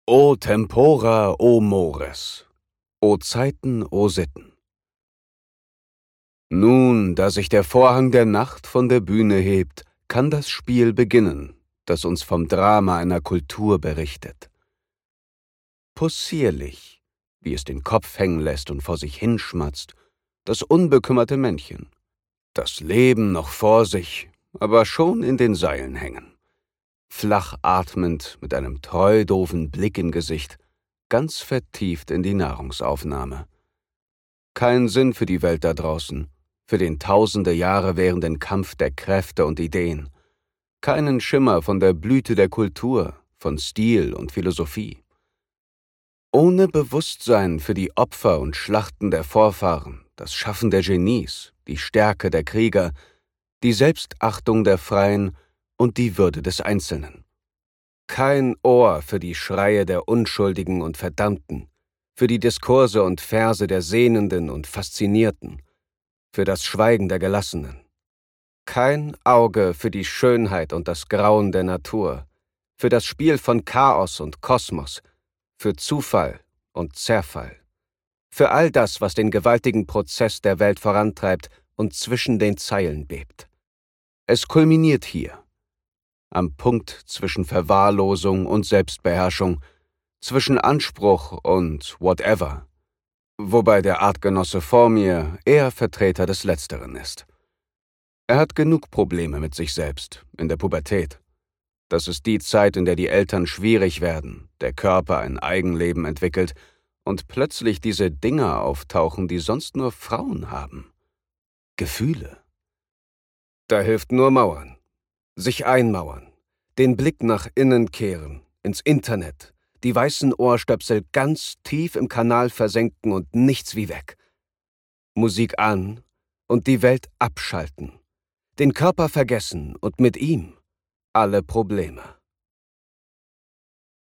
O Tempora, o Mores, o Zeiten, o Sitten. Nun, da sich der Vorhang der Nacht von der Bühne hebt, kann das Spiel beginnen, das uns vom Drama einer Kultur berichtet. Possierlich, wie es den Kopf hängen lässt und vor sich hinschmatzt, das unbekümmerte Männchen. Das Leben noch vor sich, aber schon in den Seilen hängen. Flach atmend, mit einem treu-doofen Blick im Gesicht, ganz vertieft in die Nahrungsaufnahme. Kein Sinn für die Welt da draußen, für den tausende Jahre währenden Kampf der Kräfte und Ideen. Keinen Schimmer von der Blüte der Kultur, von Stil und Philosophie. Ohne Bewusstsein für die Opfer und Schlachten der Vorfahren, das Schaffen der Genies, die Stärke der Krieger, die Selbstachtung der Freien und die Würde des Einzelnen. Kein Ohr für die Schreie der Unschuldigen und Verdammten, für die Diskurse und Verse der Sehnenden und Faszinierten, für das Schweigen der Gelassenen. Kein Auge für die Schönheit und das Grauen der Natur, für das Spiel von Chaos und Kosmos, für Zufall und Zerfall, für all das, was den gewaltigen Prozess der Welt vorantreibt und zwischen den Zeilen bebt. Es kulminiert hier, am Punkt zwischen Verwahrlosung und Selbstbeherrschung, zwischen Anspruch und whatever, wobei der Artgenosse vor mir eher Vertreter des Letzteren ist. Er hat genug Probleme mit sich selbst, in der Pubertät. Das ist die Zeit, in der die Eltern schwierig werden, der Körper ein Eigenleben entwickelt und plötzlich diese Dinger auftauchen, die sonst nur Frauen haben. Gefühle. Da hilft nur Mauern. Sich einmauern, den Blick nach innen kehren, ins Internet, die weißen Ohrstöpsel ganz tief im Kanal versenken und nichts wie weg. Musik an und die Welt abschalten, den Körper vergessen und mit ihm alle Probleme.